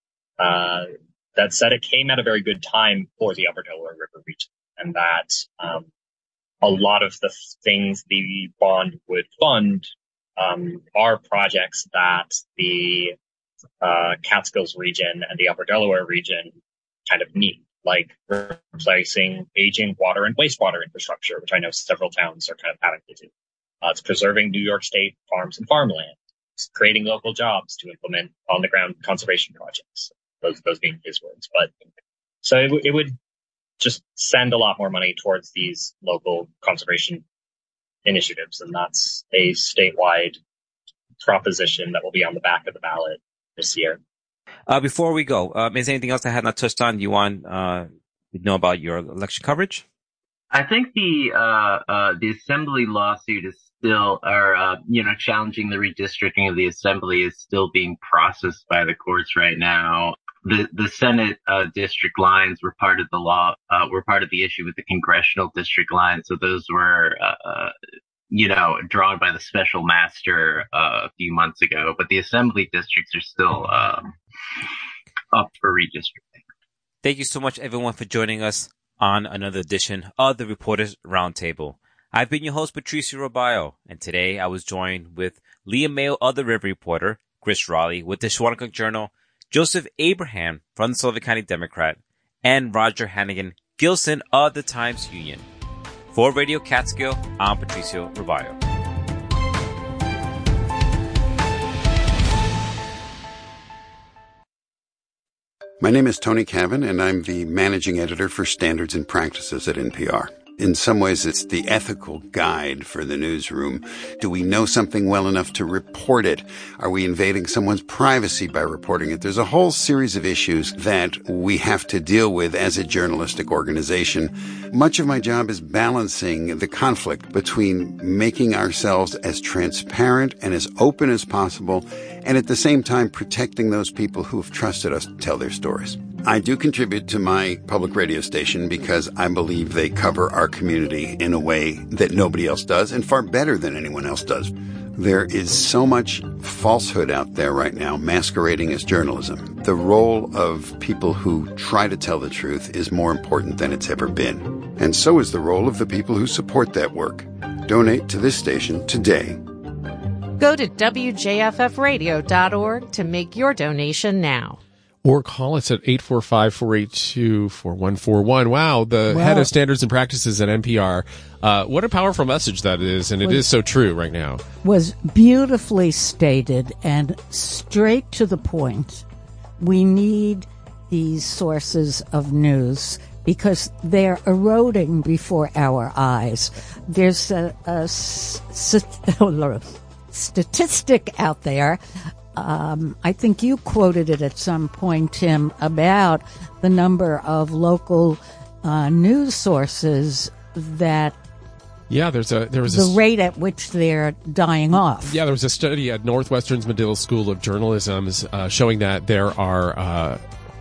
uh, that said it came at a very good time for the Upper Delaware River region, and that um, a lot of the things the bond would fund um, are projects that the uh, Catskills region and the Upper Delaware region kind of need, like replacing aging water and wastewater infrastructure, which I know several towns are kind of having to do. Uh, it's preserving New York State farms and farmland. It's creating local jobs to implement on-the-ground conservation projects. Those, those being his words. But so it, w- it would just send a lot more money towards these local conservation initiatives, and that's a statewide proposition that will be on the back of the ballot this year. Uh, before we go, um, is there anything else I had not touched on you want uh, to know about your election coverage? I think the uh, uh, the assembly lawsuit is still, or uh, you know, challenging the redistricting of the assembly is still being processed by the courts right now. The the Senate uh, district lines were part of the law, uh, were part of the issue with the congressional district lines. So those were, uh, you know, drawn by the special master uh, a few months ago. But the assembly districts are still um, up for redistricting. Thank you so much, everyone, for joining us on another edition of the Reporters Roundtable. I've been your host, Patricio Robayo, and today I was joined with Liam Mayo of the River Reporter, Chris Raleigh with the Shawanogan Journal, Joseph Abraham from the Sullivan County Democrat, and Roger Hannigan Gilson of the Times Union. For Radio Catskill, I'm Patricio Robayo. My name is Tony Cavan, and I'm the managing editor for Standards and Practices at N P R. In some ways, it's the ethical guide for the newsroom. Do we know something well enough to report it? Are we invading someone's privacy by reporting it? There's a whole series of issues that we have to deal with as a journalistic organization. Much of my job is balancing the conflict between making ourselves as transparent and as open as possible, and at the same time protecting those people who have trusted us to tell their stories. I do contribute to my public radio station because I believe they cover our community in a way that nobody else does, and far better than anyone else does. There is so much falsehood out there right now masquerading as journalism. The role of people who try to tell the truth is more important than it's ever been. And so is the role of the people who support that work. Donate to this station today. Go to W J F F radio dot org to make your donation now. Or call us at eight four five, four eight two, four one four one. Wow, the wow. head of standards and practices at N P R. Uh, what a powerful message that is, and it was, is so true right now. Was beautifully stated and straight to the point. We need these sources of news because they're eroding before our eyes. There's a, a st- statistic out there. Um, I think you quoted it at some point, Tim, about the number of local uh, news sources that Yeah, there's a there was the a, rate at which they're dying off. Yeah, there was a study at Northwestern's Medill School of Journalism uh, showing that there are uh,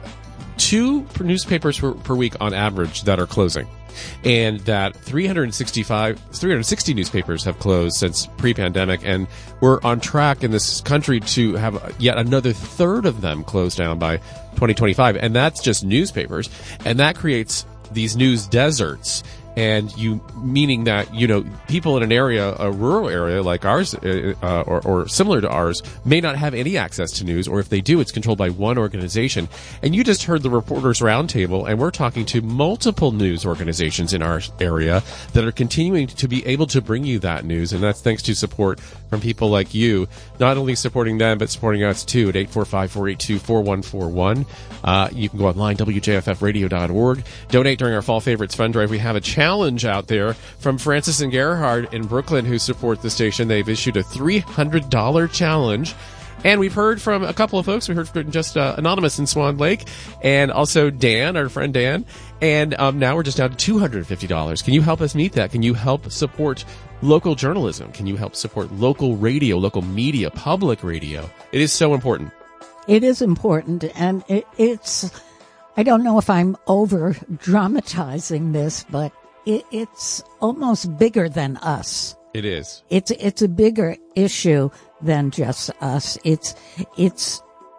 two newspapers per, per week on average that are closing, and that three hundred sixty-five, three hundred sixty newspapers have closed since pre-pandemic, and we're on track in this country to have yet another third of them closed down by twenty twenty-five, and that's just newspapers, and that creates these news deserts. And you, meaning that, you know, people in an area, a rural area like ours, uh, or, or similar to ours, may not have any access to news, or if they do, it's controlled by one organization. And you just heard the Reporters Roundtable, and we're talking to multiple news organizations in our area that are continuing to be able to bring you that news, and that's thanks to support from people like you, not only supporting them, but supporting us too at eight four five, four eight two, four one four one. Uh, you can go online, W J F F radio dot org. Donate during our Fall Favorites Fund Drive. We have a challenge out there from Francis and Gerhard in Brooklyn who support the station. They've issued a three hundred dollars challenge. And we've heard from a couple of folks. We heard from just uh, Anonymous in Swan Lake, and also Dan, our friend Dan. And um, now we're just down to two hundred fifty dollars. Can you help us meet that? Can you help support local journalism? Can you help support local radio, local media, public radio? It is so important. It is important, and it, it's, I don't know if I'm over dramatizing this, but it, it's almost bigger than us. It is. It's, it's a bigger issue than just us. It's, it's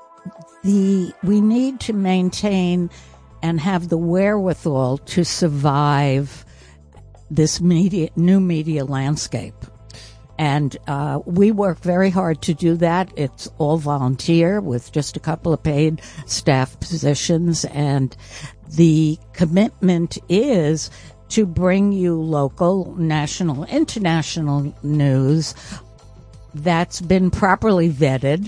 the, we need to maintain and have the wherewithal to survive this media, new media landscape. And uh, we work very hard to do that. It's all volunteer with just a couple of paid staff positions. And the commitment is to bring you local, national, international news that's been properly vetted.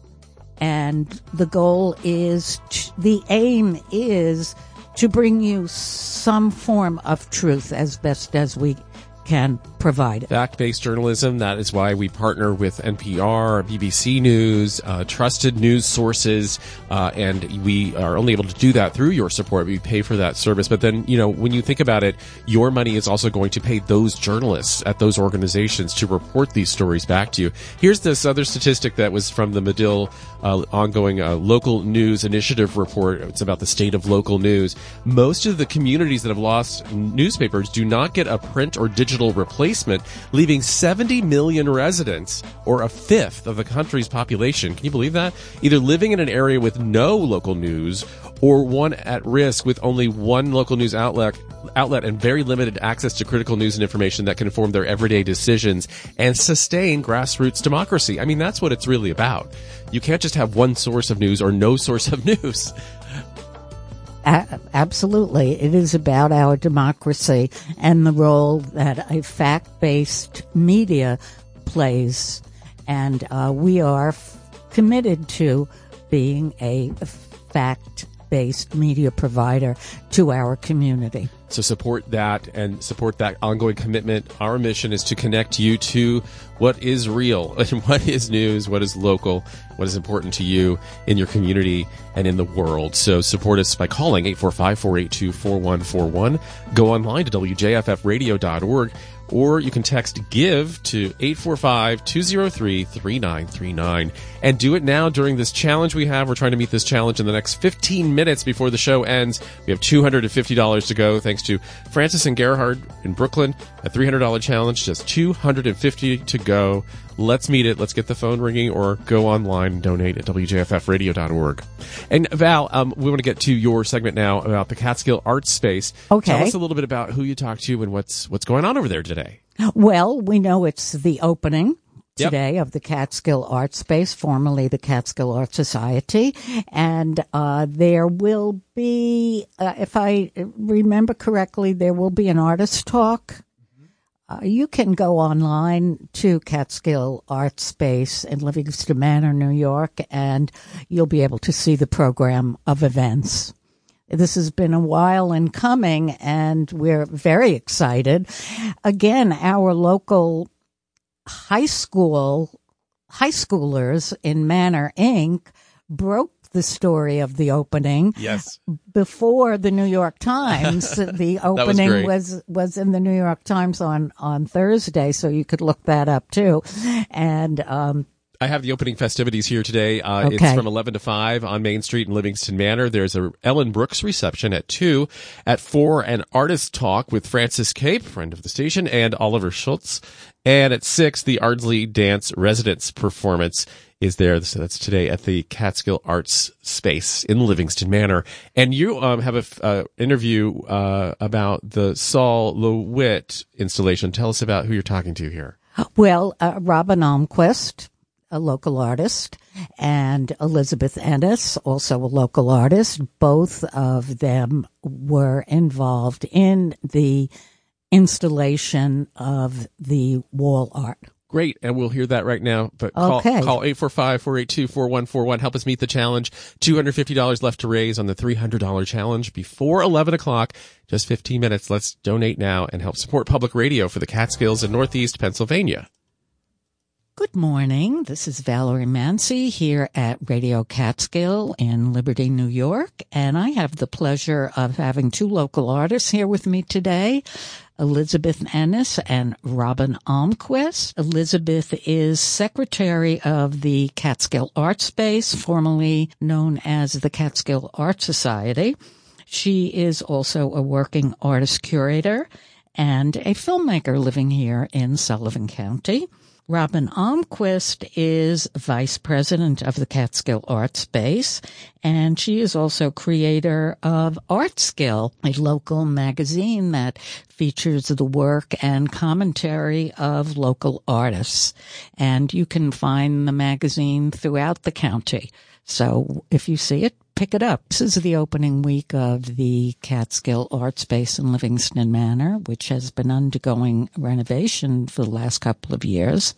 And the goal is, to, the aim is to bring you some form of truth as best as we can provide it. Fact-based journalism, that is why we partner with N P R, B B C News, uh, trusted news sources, uh, and we are only able to do that through your support. We pay for that service. But then, you know, when you think about it, your money is also going to pay those journalists at those organizations to report these stories back to you. Here's this other statistic that was from the Medill uh, ongoing uh, local news initiative report. It's about the state of local news. Most of the communities that have lost newspapers do not get a print or digital replacement, leaving seventy million residents, or a fifth of the country's population. Can you believe that? Either living in an area with no local news, or one at risk with only one local news outlet outlet and very limited access to critical news and information that can inform their everyday decisions and sustain grassroots democracy. I mean, that's what it's really about. You can't just have one source of news or no source of news. A- absolutely. It is about our democracy and the role that a fact-based media plays. And uh, we are f- committed to being a fact-based media provider to our community. So support that and support that ongoing commitment. Our mission is to connect you to what is real and what is news, what is local, what is important to you in your community and in the world. So support us by calling eight four five, four eight two, four one four one. Go online to W J F F radio dot org, or you can text GIVE to eight four five, two zero three, three nine three nine. And do it now during this challenge we have. We're trying to meet this challenge in the next fifteen minutes before the show ends. We have two hundred fifty dollars to go, thanks to Francis and Gerhard in Brooklyn. A three hundred dollars challenge, just two hundred fifty dollars to go. Let's meet it. Let's get the phone ringing, or go online and donate at W J F F radio dot org. And Val, um, we want to get to your segment now about the Catskill Arts Space. Okay. Tell us a little bit about who you talked to and what's what's going on over there today. Well, we know it's the opening Yep. today of the Catskill Art Space, formerly the Catskill Art Society. And uh, there will be, uh, if I remember correctly, there will be an artist talk. Uh, you can go online to Catskill Art Space in Livingston Manor, New York, and you'll be able to see the program of events This has been a while in coming, and we're very excited. Again, our local high school, high schoolers in Manor Incorporated broke the story of the opening. Yes. Before the New York Times. The opening was, was, was in the New York Times on, on Thursday, so you could look that up too. And, um, I have the opening festivities here today. Uh, okay. It's from eleven to five on Main Street in Livingston Manor. There's a Ellen Brooks reception at two. At four, an artist talk with Francis Cape, friend of the station, and Oliver Schultz. And at six, the Ardsley Dance Residence performance is there. So that's today at the Catskill Arts Space in Livingston Manor. And you um, have an uh, interview uh, about the Saul LeWitt installation. Tell us about who you're talking to here. Well, uh, Robin Almquist, a local artist, and Elizabeth Ennis, also a local artist. Both of them were involved in the installation of the wall art. Great, and we'll hear that right now. But call, okay. call eight four five, four eight two, four one four one. Help us meet the challenge. two hundred fifty dollars left to raise on the three hundred dollars challenge before eleven o'clock. Just fifteen minutes. Let's donate now and help support public radio for the Catskills in Northeast Pennsylvania. Good morning. This is Valerie Mancy here at Radio Catskill in Liberty, New York, and I have the pleasure of having two local artists here with me today, Elizabeth Ennis and Robin Almquist. Elizabeth is secretary of the Catskill Art Space, formerly known as the Catskill Art Society. She is also a working artist curator and a filmmaker living here in Sullivan County. Robin Almquist is vice president of the Catskill Art Space, and she is also creator of Artskill, a local magazine that features the work and commentary of local artists. And you can find the magazine throughout the county. So if you see it, pick it up. This is the opening week of the Catskill Art Space in Livingston Manor, which has been undergoing renovation for the last couple of years.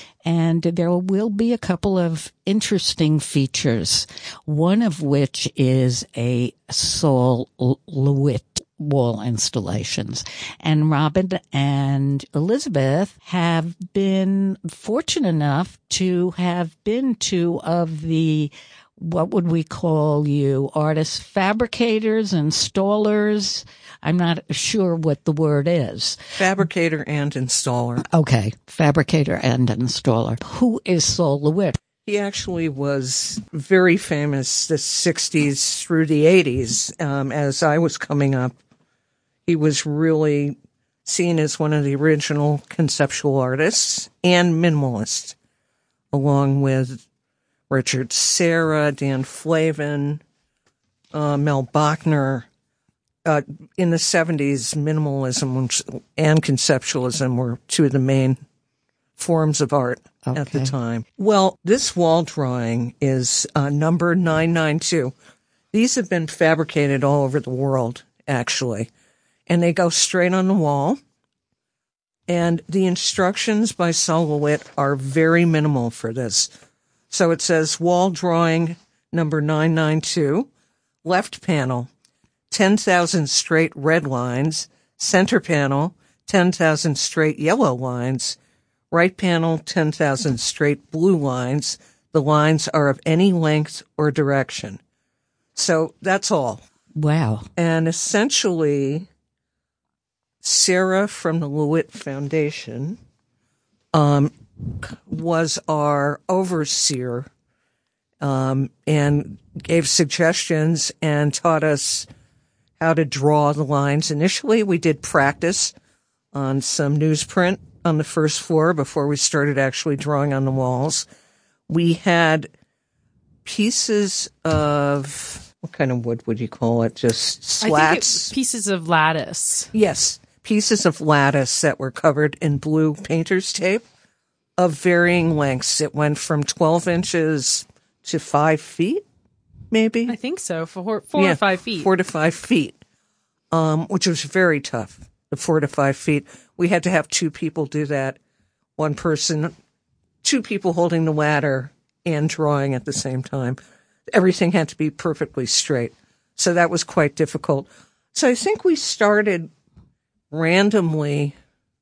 And there will be a couple of interesting features, one of which is a Saul LeWitt wall installations. And Robin and Elizabeth have been fortunate enough to have been two of the, what would we call you, artists, fabricators, installers? I'm not sure what the word is. Fabricator and installer. Okay, fabricator and installer. Who is Saul LeWitt? He actually was very famous the sixties through the eighties. Um, as I was coming up, he was really seen as one of the original conceptual artists and minimalists, along with Richard Serra, Dan Flavin, uh, Mel Bachner. Uh, in the seventies, minimalism and conceptualism were two of the main forms of art okay. at the time. Well, this wall drawing is uh, number nine nine two. These have been fabricated all over the world, actually, and they go straight on the wall. And the instructions by Saul LeWitt are very minimal for this. So it says wall drawing number nine nine two, left panel, ten thousand straight red lines, center panel, ten thousand straight yellow lines, right panel, ten thousand straight blue lines. The lines are of any length or direction. So that's all. Wow. And essentially, Sarah from the LeWitt Foundation um, was our overseer um, and gave suggestions and taught us how to draw the lines. Initially, we did practice on some newsprint on the first floor before we started actually drawing on the walls. We had pieces of, what kind of wood would you call it? Just slats? I think it, pieces of lattice. Yes, pieces of lattice that were covered in blue painter's tape of varying lengths. It went from twelve inches to five feet. Maybe? I think so, four, four yeah, or five feet. Four to five feet, um, which was very tough, the four to five feet. We had to have two people do that, one person, two people holding the ladder and drawing at the same time. Everything had to be perfectly straight. So that was quite difficult. So I think we started randomly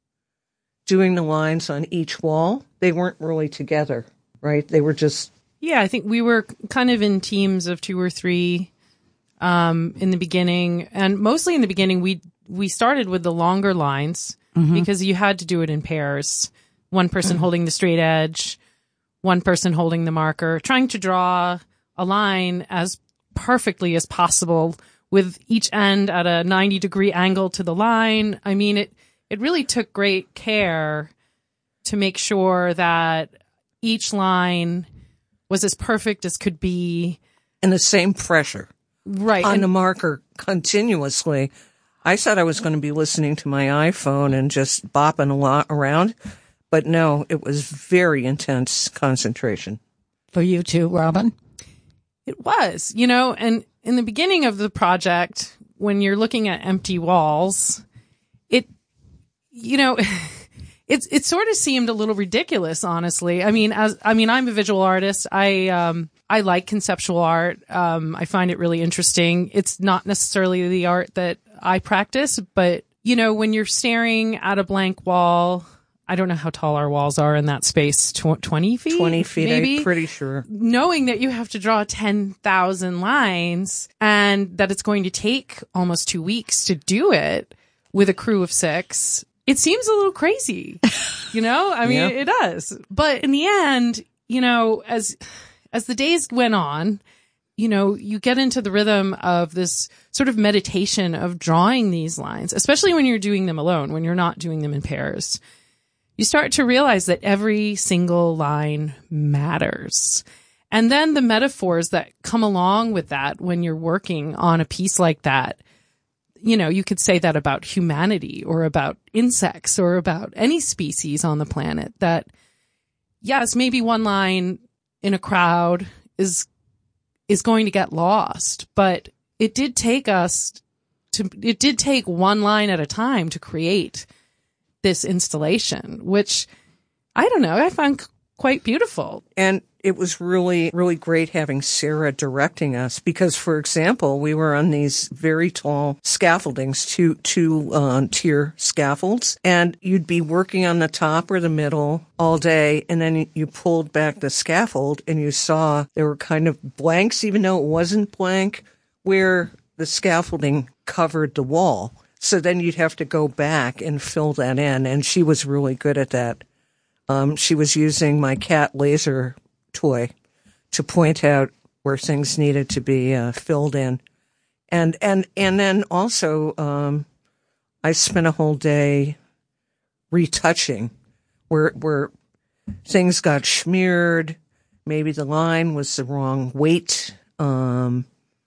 doing the lines on each wall. They weren't really together, right? They were just... Yeah, I think we were kind of in teams of two or three um, in the beginning. And mostly in the beginning, we we started with the longer lines mm-hmm. because you had to do it in pairs. One person mm-hmm. holding the straight edge, one person holding the marker, trying to draw a line as perfectly as possible with each end at a ninety degree angle to the line. I mean, it, it really took great care to make sure that each line was as perfect as could be. And the same pressure. Right. On and, the marker continuously. I thought I was going to be listening to my iPhone and just bopping a lot around. But no, it was very intense concentration. For you too, Robin? It was, you know, and in the beginning of the project, when you're looking at empty walls, it, you know, it's, it sort of seemed a little ridiculous, honestly. I mean, as, I mean, I'm a visual artist. I, um, I like conceptual art. Um, I find it really interesting. It's not necessarily the art that I practice, but, you know, when you're staring at a blank wall, I don't know how tall our walls are in that space, tw- twenty feet? twenty feet, maybe? I'm pretty sure. Knowing that you have to draw ten thousand lines and that it's going to take almost two weeks to do it with a crew of six, it seems a little crazy, you know? I mean, yeah. it does. But in the end, you know, as as the days went on, you know, you get into the rhythm of this sort of meditation of drawing these lines, especially when you're doing them alone, when you're not doing them in pairs. You start to realize that every single line matters. And then the metaphors that come along with that when you're working on a piece like that, you know, you could say that about humanity or about insects or about any species on the planet, that, yes, maybe one line in a crowd is is going to get lost, but it did take us to, it did take one line at a time to create this installation, which I don't know, I found quite beautiful. And it was really, really great having Sarah directing us because, for example, we were on these very tall scaffoldings, two, two, uh, tier scaffolds, and you'd be working on the top or the middle all day. And then you pulled back the scaffold and you saw there were kind of blanks, even though it wasn't blank, where the scaffolding covered the wall. So then you'd have to go back and fill that in. And she was really good at that. Um, she was using my cat laser toy to point out where things needed to be uh, filled in. And, and, and then also, um, I spent a whole day retouching where, where things got smeared. Maybe the line was the wrong weight. Um,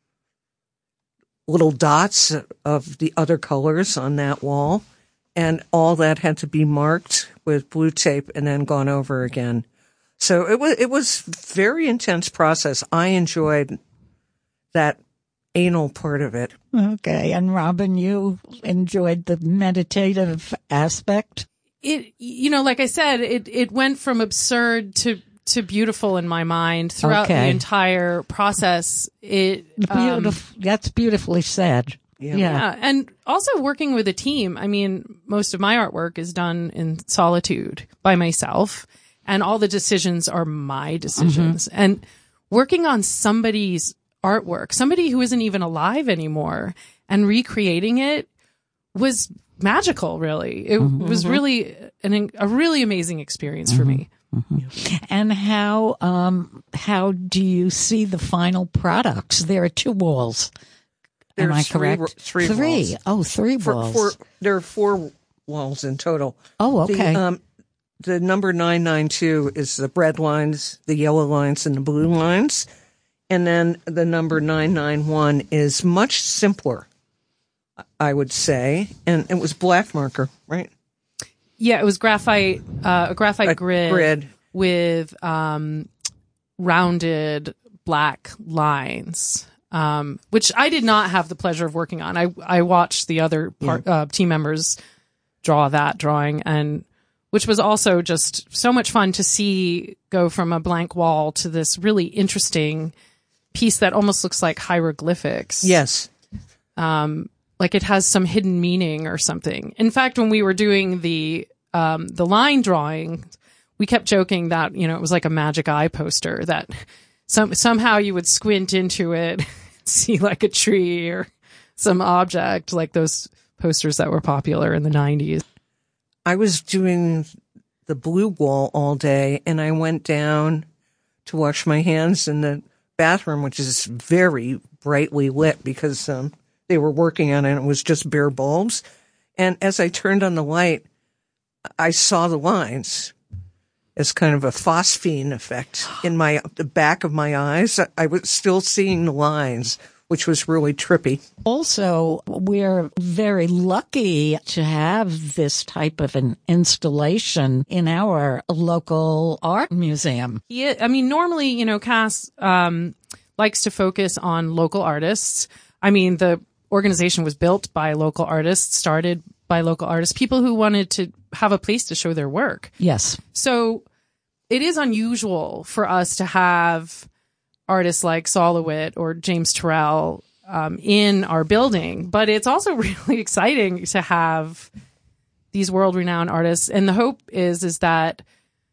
little dots of the other colors on that wall. And all that had to be marked with blue tape and then gone over again. So it was, it was very intense process. I enjoyed that anal part of it. Okay. And Robin, you enjoyed the meditative aspect? It, you know, like I said, it, it went from absurd to, to beautiful in my mind throughout okay. the entire process. It, Beautif- um, that's beautifully said. Yeah. yeah. And also working with a team. I mean, most of my artwork is done in solitude by myself, and all the decisions are my decisions. Mm-hmm. And working on somebody's artwork, somebody who isn't even alive anymore, and recreating it was magical, really. It mm-hmm. was really an, a really amazing experience mm-hmm. for me. Mm-hmm. And how, um, how do you see the final products? There are two walls. There's Am I correct? Three, three, three. walls. Oh, three for, walls. For, there are four walls in total. Oh, okay. The, um, the number nine nine two is the red lines, the yellow lines, and the blue lines. And then the number nine nine one is much simpler, I would say. And it was black marker, right? Yeah, it was graphite, uh, a graphite a grid, grid with um, rounded black lines. Um, which I did not have the pleasure of working on. I, I watched the other part, yeah. uh, team members draw that drawing, and which was also just so much fun to see go from a blank wall to this really interesting piece that almost looks like hieroglyphics. Yes. Um, like it has some hidden meaning or something. In fact, when we were doing the, um, the line drawing, we kept joking that, you know, it was like a magic eye poster that some, somehow you would squint into it, see like a tree or some object, like those posters that were popular in the nineties. I was doing the blue wall all day, and I went down to wash my hands in the bathroom, which is very brightly lit because um, they were working on it, and it was just bare bulbs. And as I turned on the light, I saw the lines as kind of a phosphine effect in my the back of my eyes. I was still seeing the lines, which was really trippy. Also, we're very lucky to have this type of an installation in our local art museum. Yeah, I mean, normally, you know, Cass um, likes to focus on local artists. I mean, the organization was built by local artists, started by local artists, people who wanted to have a place to show their work. Yes. So it is unusual for us to have artists like Solowit or James Turrell um, in our building, but it's also really exciting to have these world-renowned artists. And the hope is is that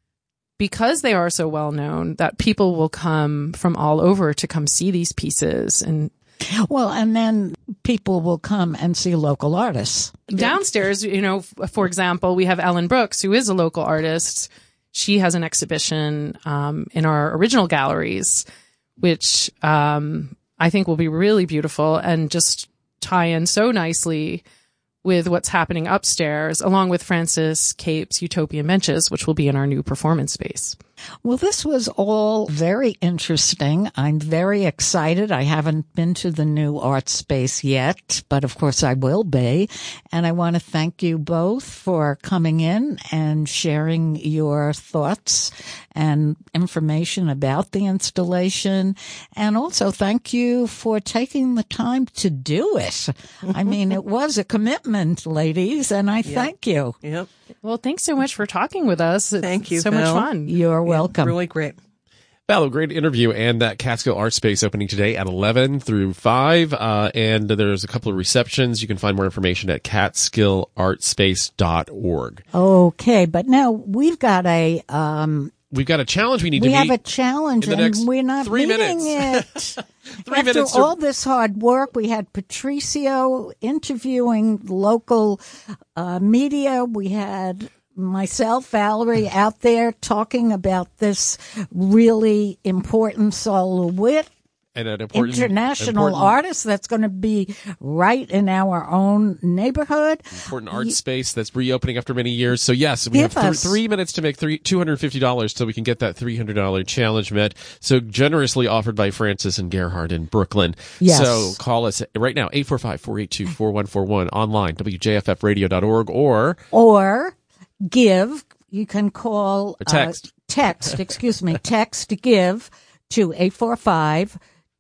because they are so well known, that people will come from all over to come see these pieces. And well, and then people will come and see local artists. Downstairs, you know, for example, we have Ellen Brooks, who is a local artist. She has an exhibition um, in our original galleries, which um, I think will be really beautiful and just tie in so nicely with what's happening upstairs, along with Francis Cape's Utopian Benches, which will be in our new performance space. Well, this was all very interesting. I'm very excited. I haven't been to the new art space yet, but of course I will be. And I want to thank you both for coming in and sharing your thoughts and information about the installation. And also thank you for taking the time to do it. I mean, it was a commitment, ladies, and I yep. thank you. Yep. Well, thanks so much for talking with us. It's Thank you. So Val. much fun. You're welcome. Yeah, really great. Val, a great interview, and that Catskill Art Space opening today at eleven through five. Uh, and there's a couple of receptions. You can find more information at catskill art space dot org. Okay, but now we've got a um We've got a challenge we need we to meet. We have a challenge, in the and next we're not three meeting minutes. it. three After minutes. all this hard work, we had Patricio interviewing local uh, media. We had myself, Valerie, out there talking about this really important Solowit. And an important, international important, artist that's going to be right in our own neighborhood. Important art you, space that's reopening after many years. So yes, we Give have th- us. three minutes to make three, two hundred fifty dollars so we can get that three hundred dollars challenge met. So generously offered by Francis and Gerhard in Brooklyn. Yes. So call us right now, eight four five, four eight two, four one four one, online, w j f f radio dot org, or... Or give, you can call... Or text. Uh, text, excuse me, text give to eight four five,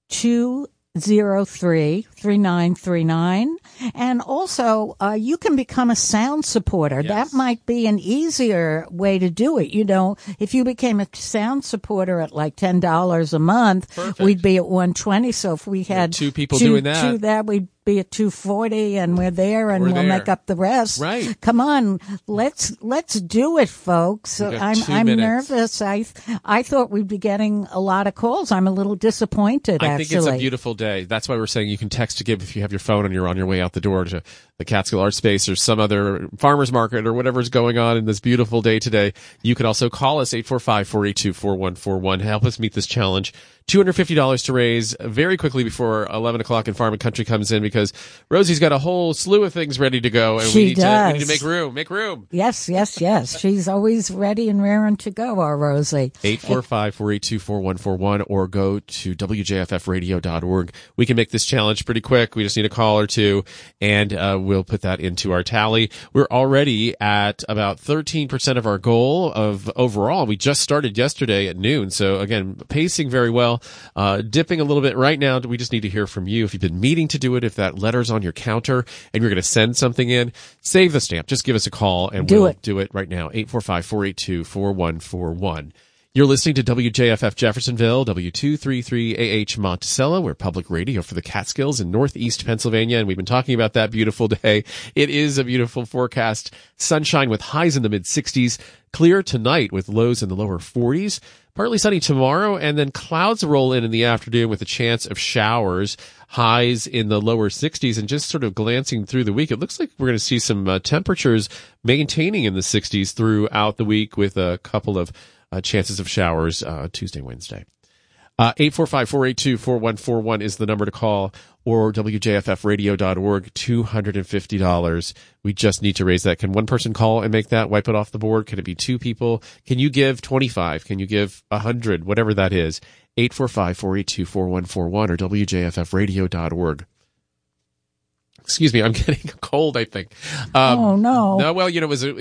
two zero three, three nine three nine. And also, uh, you can become a sound supporter. Yes. That might be an easier way to do it. You know, if you became a sound supporter at like ten dollars a month, Perfect. We'd be at one hundred twenty dollars. So if we had two people two, doing that, two that, we'd be at two hundred forty dollars, and we're there, and we're we'll there. make up the rest. Right. Come on, let's let's do it, folks. We got I'm two I'm minutes. nervous. I I thought we'd be getting a lot of calls. I'm a little disappointed. I actually, think it's a beautiful day. That's why we're saying you can text to give if you have your phone and you're on your way out the door to the Catskill Art Space or some other farmer's market or whatever's going on in this beautiful day today. You can also call us, eight four five, four eight two, four one four one. Help us meet this challenge. two hundred fifty dollars to raise very quickly before eleven o'clock and Farm and Country comes in, because Rosie's got a whole slew of things ready to go, and She we need does. to we need to make room. Make room. Yes, yes, yes. She's always ready and raring to go, our Rosie. eight four five, four eight two, four one four one, or go to w j f f radio dot org. We can make this challenge pretty quick. We just need a call or two, and uh, we'll put that into our tally. We're already at about thirteen percent of our goal of overall. We just started yesterday at noon, so again, pacing very well. Uh, dipping a little bit right now. We just need to hear from you. If you've been meaning to do it, if that letter's on your counter and you're going to send something in, save the stamp. Just give us a call and Do we'll it. do it right now. eight four five, four eight two, four one four one. You're listening to W J F F Jeffersonville, W two thirty-three A H Monticello. We're public radio for the Catskills in northeast Pennsylvania, and we've been talking about that beautiful day. It is a beautiful forecast. Sunshine with highs in the mid-sixties. Clear tonight with lows in the lower forties. Partly sunny tomorrow, and then clouds roll in in the afternoon with a chance of showers. Highs in the lower sixties, and just sort of glancing through the week, it looks like we're going to see some uh, temperatures maintaining in the sixties throughout the week with a couple of uh, chances of showers uh, Tuesday, Wednesday. Uh, eight four five, four eight two, four one four one is the number to call, or W J F F radio dot org, two hundred fifty dollars. We just need to raise that. Can one person call and make that, wipe it off the board? Can it be two people? Can you give twenty-five? Can you give one hundred? Whatever that is. eight four five, four eight two, four one four one or W J F F radio dot org. Excuse me, I'm getting a cold, I think. Um, oh, no. No, well, you know, it was a,